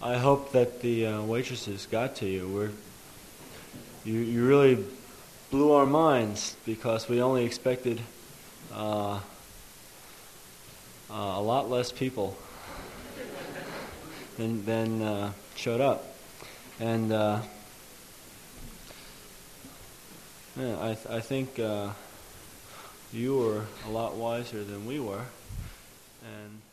I hope that the waitresses got to you. You really blew our minds because we only expected a lot less people than showed up, and yeah, I think you were a lot wiser than we were, and